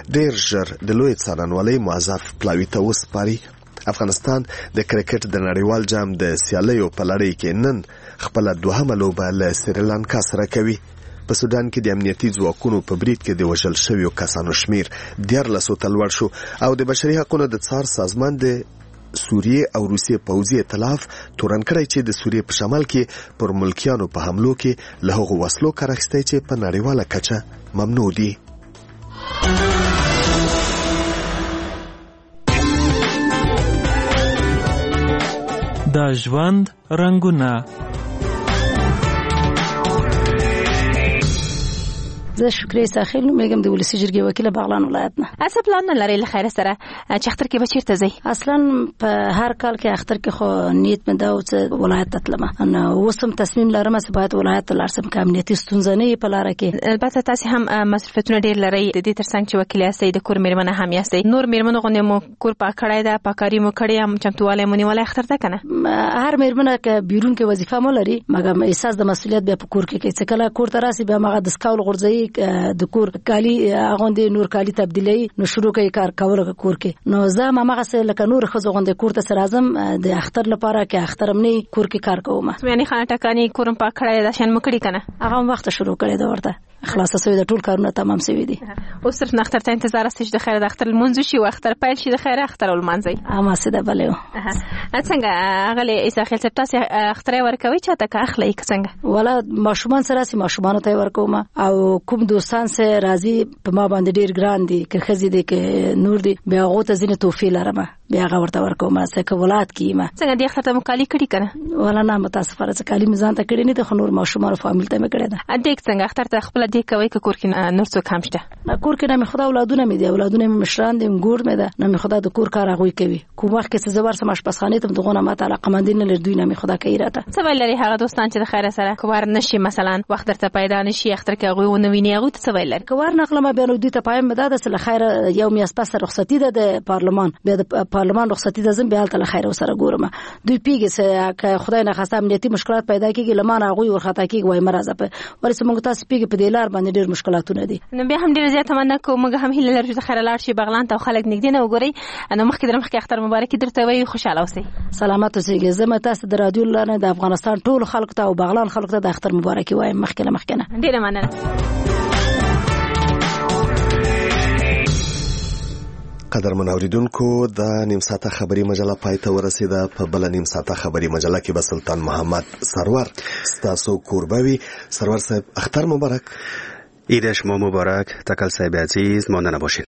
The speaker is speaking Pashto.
ډیر ژر د لوی څارنوالۍ موظف پلاوي ته وسپاري. افغانستان د کرکټ د نړیوال جام د سیالیو په لړۍ کې نن خپل دوهمه لوبه له سریلانکا سره کوي. په سودان کې د امنیتي ځواکونو په برید کې د وژل شویو کسانو شمیر 14 ته لوړ شو او د بشري حقوقو د څار سازمان د سوریې او روسیې پوځي ائتلاف تورن کړی چې د سوریې په شمال کې پر ملکیانو په حملو کې له هغو وسلو کار اخیستی چې په نړیواله کچه ممنوع دي. د ژوند رنګونه. زه شکرې ساخیل نومېږم، د ولسي جرګې وکیله بغلان ولایت نه. څه پلان نه لرئ له خیره سره چې اختر کې به چېرته ځئ؟ اصلا په هر کال کې اختر کې خو نیت مې دا و چې ولایت ته تلمه، نو اوس هم تصمیم لرم چې باید ولایت ته لاړ شم که امنیتي ستونزه نه وي په لاره کې. البته تاسې هم مصروفیتونه ډېر لرئ، د دې تر څنګ چې وکیل یاستئ د کور مېرمنه هم یاستئ. نور مېرمنو غوندې مو کور پاک کړی ده، پاککاري مو کړې، هم چمتووالی مو نیولی اختر ته که نه؟ هر مېرمنه که بیرون کې وظیفه مو لري مګر احساس د مسؤلیت بیا په کور کې کوي. چې کله کور ته راسي بیا هغه د سکاول غورځوي، د کور کالی اغوندې نور کالی تبدیلی نو شروع کوي کار کول کور کې. نو زه مامغه سره لکه نور خزو غوندې کور ته سره اعظم د اختر لپاره کې اخترم نه کور کې کار کوم. یعنی خانه ټکانی کورم پاک کړی دا شان مکړی کنه هغه وخت شروع کړی دا ورته خلاص شوی د ټول کارونه تمام شوی دي. اوس صرف اختر ته انتظار است چې د خیر د اختر المنځ شي او اختر پیل شي د خیر اختر المنځي. اما سیده بلې څنګه غلې اساخیل تاسو اختر ورکوي چاته که اخلي څنګه؟ ولا ماشومان سره سي ماشومان ته ورکوم او کوم دوستان سره راضي په ما باندې ډیر ګران دي که خزي دي که نور دي بیا غوته زینه توفی لرم بیا هغه ورته ورکوم څنګه ولادت کیما. څنګه د اختر ته مکالي کړي کنه؟ ولا نه متاسفانه چې کالی میزان ته کړي نه د خنور ماشومان فامیل ته مې کړي ده. ا دې څنګه اختر ته خپل دې کوي که کور کې نور څوک هم شته؟ کور کې نه مې خدا اولادونه مې دي، اولادونه مې مشران دي، ګور مې ده، نه مې خدا د کور کار هغه کوي. کوم وخت کې زبر سم آشپزخانه ته دغه نه ماته علاقه مندین لر دوی نه مې خدا کوي راته. څه ویل لري هغه دوستان چې د خیر سره کوار نشي مثلا وخت درته پیدا نشي اختر کې هغه ونه ویني هغه څه ویل لري؟ کوار نقله بیا نو دوی ته پایم مدد سره خیر یو میاس پس رخصتی ده د پارلمان، بیا د پارلمان رخصتی ده زم بیا ته خیر سره ګورم. دوی پیګه چې خدای نه خاصه امنیتي مشکلات پیدا کیږي لمانه هغه ورختا کیږي وای مرزه په ورسې موږ تاسو پیګه په دلار باندې ډیر مشکلاتونه دي. نو بیا هم ډیر زیات مننه کوم موږ هم هیله لرو چې خیر لاړ شي بغلان ته خلک نګدي نه وګوري. نو مخکې اختر مبارک درته وي، خوشاله اوسئ، سلامت اوسئ. زما تاسو د رادیو لاره د افغانستان ټول خلک ته او بغلان خلک ته د اختر مبارک وایم مخکې. ډیر مننه. قدرمن اوریدونکو د نیم ساعته خبری مجله پای ته ورسیده. په بل نیم ساعته خبری مجله کې به سلطان محمد سرور ستاسو قربوي. سرور صاحب اختر مبارک. عید شما مبارک. تکل صاحب عزیز مانده نباشید.